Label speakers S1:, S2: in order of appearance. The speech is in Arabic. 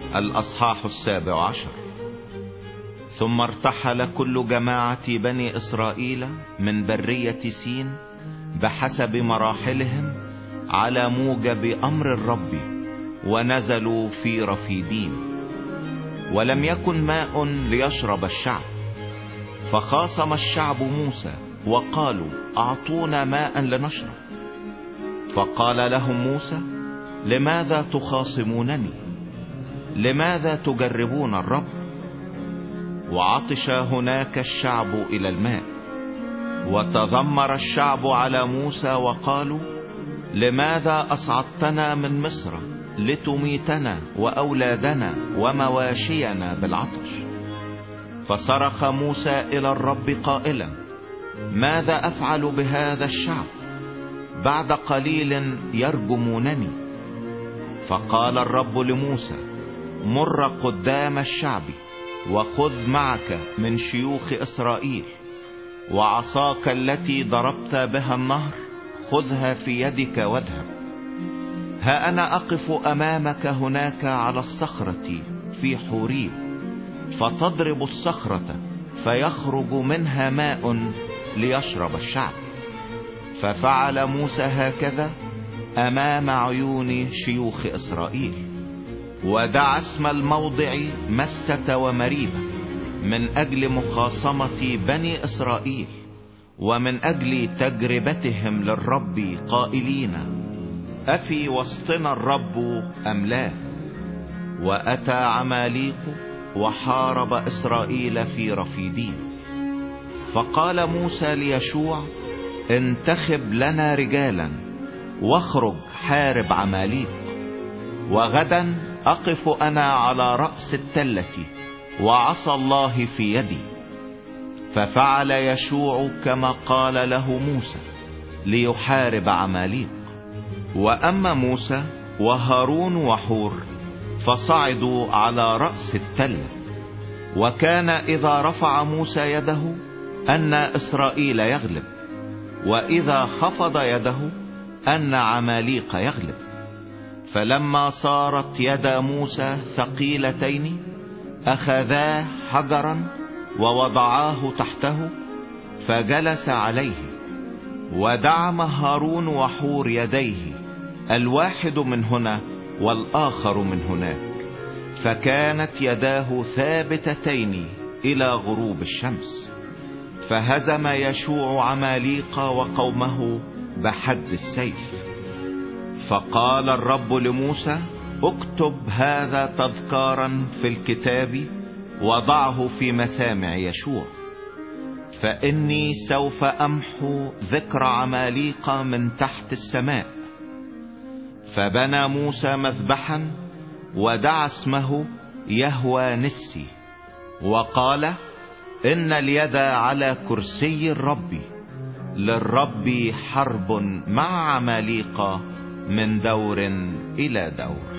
S1: الأصحاح 17. ثم ارتحل كل جماعة بني إسرائيل من برية سين بحسب مراحلهم على موجب أمر الرب، ونزلوا في رفيديم. ولم يكن ماء ليشرب الشعب، فخاصم الشعب موسى وقالوا: أعطونا ماء لنشرب. فقال لهم موسى: لماذا تخاصمونني؟ لماذا تجربون الرب؟ وعطش هناك الشعب إلى الماء. وتذمر الشعب على موسى وقالوا: لماذا أصعدتنا من مصر لتميتنا وأولادنا ومواشينا بالعطش؟ فصرخ موسى إلى الرب قائلا: ماذا أفعل بهذا الشعب؟ بعد قليل يرجمونني. فقال الرب لموسى: مر قدام الشعب، وخذ معك من شيوخ إسرائيل، وعصاك التي ضربت بها النهر خذها في يدك واذهب. ها أنا أقف أمامك هناك على الصخرة في حوريب، فتضرب الصخرة فيخرج منها ماء ليشرب الشعب. ففعل موسى هكذا أمام عيون شيوخ إسرائيل، ودعا اسم الموضع مسة ومريبة من أجل مخاصمة بني إسرائيل، ومن أجل تجربتهم للرب قائلين: أفي وسطنا الرب أم لا؟ وأتى عماليق وحارب إسرائيل في رفيديم. فقال موسى ليشوع: انتخب لنا رجالا واخرج حارب عماليق، وغدا أقف أنا على رأس التلة وعصا الله في يدي. ففعل يشوع كما قال له موسى ليحارب عماليق. وأما موسى وهارون وحور فصعدوا على رأس التلة. وكان إذا رفع موسى يده أن إسرائيل يغلب، وإذا خفض يده أن عماليق يغلب. فلما صارت يد موسى ثقيلتين أخذا حجرا ووضعاه تحته فجلس عليه. ودعم هارون وحور يديه، الواحد من هنا والآخر من هناك، فكانت يداه ثابتتين إلى غروب الشمس. فهزم يشوع عماليق وقومه بحد السيف. فقال الرب لموسى: اكتب هذا تذكارا في الكتاب وضعه في مسامع يشوع، فإني سوف أمحو ذكر عماليق من تحت السماء. فبنى موسى مذبحا ودعا اسمه يهوى نسي، وقال: إن اليد على كرسي الرب، للرب حرب مع عماليق من دور إلى دور.